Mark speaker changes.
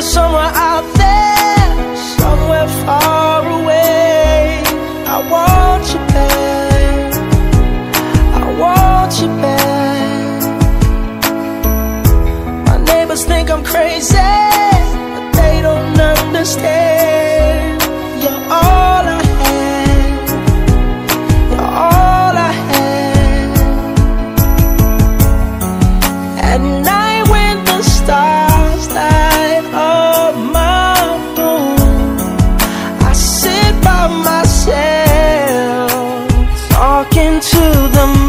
Speaker 1: somewhere out there, somewhere far away. I want you back, I want you back. My neighbors think I'm crazy, but they don't understand. You're all I had, you're all I had. At night when the stars light up my room, I sit by myself, talking to the moon.